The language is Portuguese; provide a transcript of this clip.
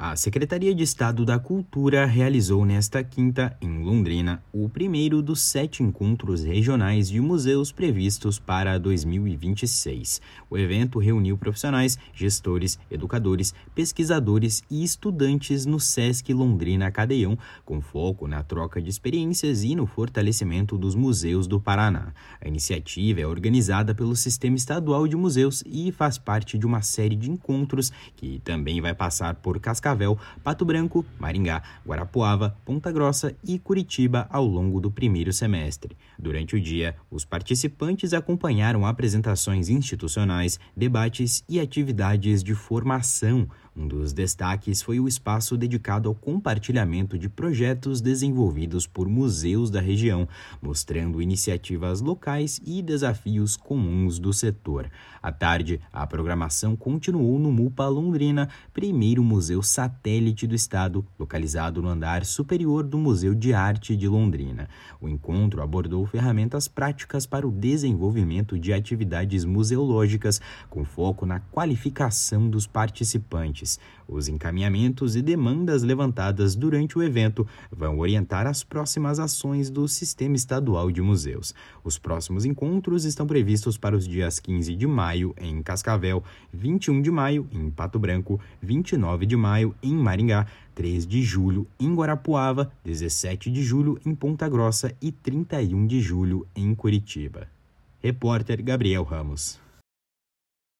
A Secretaria de Estado da Cultura realizou nesta quinta, em Londrina, o primeiro dos 7 encontros regionais de museus previstos para 2026. O evento reuniu profissionais, gestores, educadores, pesquisadores e estudantes no Sesc Londrina Cadeião, com foco na troca de experiências e no fortalecimento dos museus do Paraná. A iniciativa é organizada pelo Sistema Estadual de Museus e faz parte de uma série de encontros que também vai passar por Cascavel, Pato Branco, Maringá, Guarapuava, Ponta Grossa e Curitiba ao longo do primeiro semestre. Durante o dia, os participantes acompanharam apresentações institucionais, debates e atividades de formação. Um dos destaques foi o espaço dedicado ao compartilhamento de projetos desenvolvidos por museus da região, mostrando iniciativas locais e desafios comuns do setor. À tarde, a programação continuou no MUPA Londrina, primeiro museu satélite do estado, localizado no andar superior do Museu de Arte de Londrina. O encontro abordou ferramentas práticas para o desenvolvimento de atividades museológicas, com foco na qualificação dos participantes. Os encaminhamentos e demandas levantadas durante o evento vão orientar as próximas ações do Sistema Estadual de Museus. Os próximos encontros estão previstos para os dias 15 de maio em Cascavel, 21 de maio em Pato Branco, 29 de maio em Maringá, 3 de julho em Guarapuava, 17 de julho em Ponta Grossa e 31 de julho em Curitiba. Repórter Gabriel Ramos.